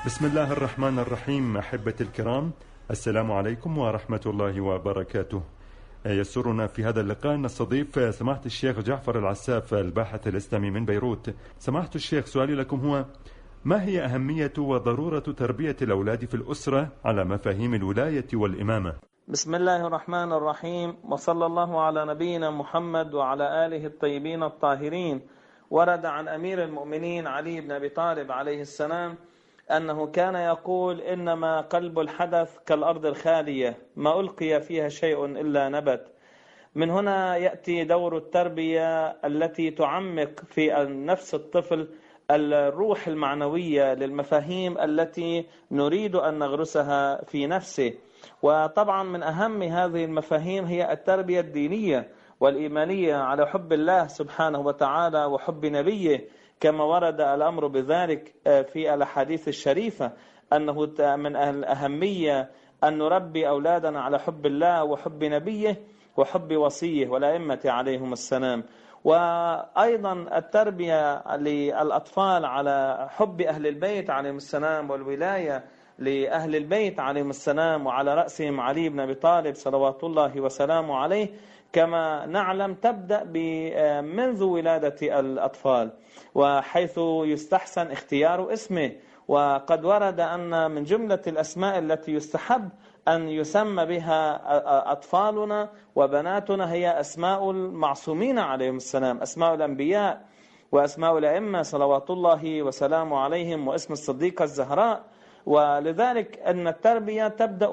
بسم الله الرحمن الرحيم. أحبتي الكرام، السلام عليكم ورحمة الله وبركاته. يسرنا في هذا اللقاء أن نستضيف سماحة الشيخ جعفر العساف، الباحث الإسلامي من بيروت. سماحة الشيخ، سؤالي لكم هو: ما هي أهمية وضرورة تربية الأولاد في الأسرة على مفاهيم الولاية والإمامة؟ بسم الله الرحمن الرحيم، وصلى الله على نبينا محمد وعلى آله الطيبين الطاهرين. ورد عن أمير المؤمنين علي بن أبي طالب عليه السلام أنه كان يقول: إنما قلب الحدث كالأرض الخالية، ما ألقي فيها شيء إلا نبت. من هنا يأتي دور التربية التي تعمق في نفس الطفل الروح المعنوية للمفاهيم التي نريد أن نغرسها في نفسه. وطبعا من أهم هذه المفاهيم هي التربية الدينية والإيمانية على حب الله سبحانه وتعالى وحب نبيه، كما ورد الأمر بذلك في الأحاديث الشريفة، أنه من الأهمية أن نربي أولادنا على حب الله وحب نبيه وحب وصيه والأئمة عليهم السلام. وأيضا التربية للأطفال على حب أهل البيت عليهم السلام والولاية لأهل البيت عليهم السلام، وعلى رأسهم علي بن أبي طالب صلوات الله وسلامه عليه، كما نعلم تبدأ منذ ولادة الأطفال، وحيث يستحسن اختيار اسمه. وقد ورد أن من جملة الأسماء التي يستحب أن يسمى بها أطفالنا وبناتنا هي أسماء المعصومين عليهم السلام، أسماء الأنبياء وأسماء الأئمة صلوات الله وسلامه عليهم، واسم الصديقة الزهراء. ولذلك أن التربية تبدأ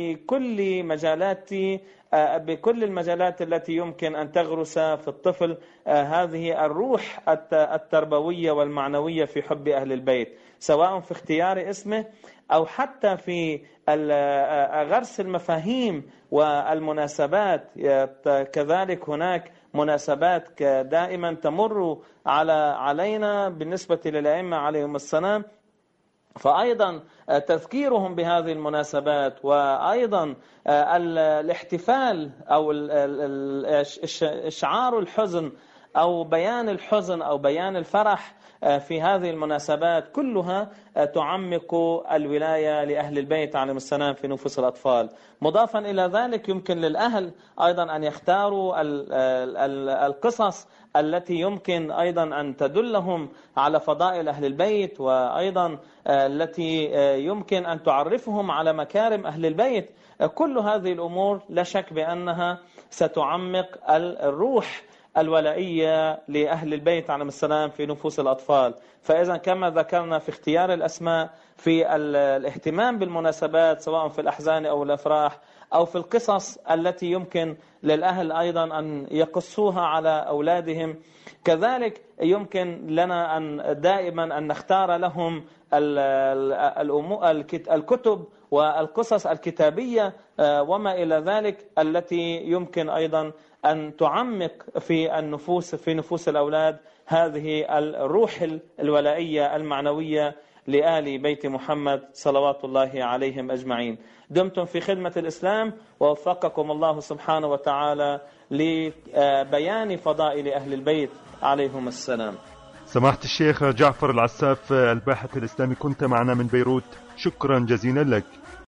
بكل المجالات التي يمكن أن تغرس في الطفل هذه الروح التربوية والمعنوية في حب أهل البيت، سواء في اختيار اسمه أو حتى في غرس المفاهيم والمناسبات. كذلك هناك مناسبات دائما تمر علينا بالنسبة للأئمة عليهم السلام، فأيضا تذكيرهم بهذه المناسبات، وأيضا الاحتفال أو إشعار الحزن أو بيان الحزن أو بيان الفرح في هذه المناسبات، كلها تعمق الولاية لأهل البيت عليهم السلام في نفوس الأطفال. مضافا إلى ذلك يمكن للأهل أيضا أن يختاروا القصص التي يمكن أيضا أن تدلهم على فضائل أهل البيت، وأيضا التي يمكن أن تعرفهم على مكارم أهل البيت. كل هذه الأمور لا شك بأنها ستعمق الروح الولائية لأهل البيت عليهم السلام في نفوس الأطفال. فإذا كما ذكرنا في اختيار الأسماء، في الاهتمام بالمناسبات سواء في الأحزان أو الأفراح أو في القصص التي يمكن للأهل أيضا أن يقصوها على أولادهم، كذلك يمكن لنا أن دائما أن نختار لهم الكتب والقصص الكتابية وما إلى ذلك التي يمكن أيضا أن تعمق في نفوس الأولاد هذه الروح الولائية المعنوية لآل بيت محمد صلوات الله عليهم أجمعين. دمتم في خدمة الإسلام، ووفقكم الله سبحانه وتعالى لبيان فضائل أهل البيت عليهم السلام. سماحة الشيخ جعفر العساف، الباحث الإسلامي، كنت معنا من بيروت، شكرا جزيلا لك.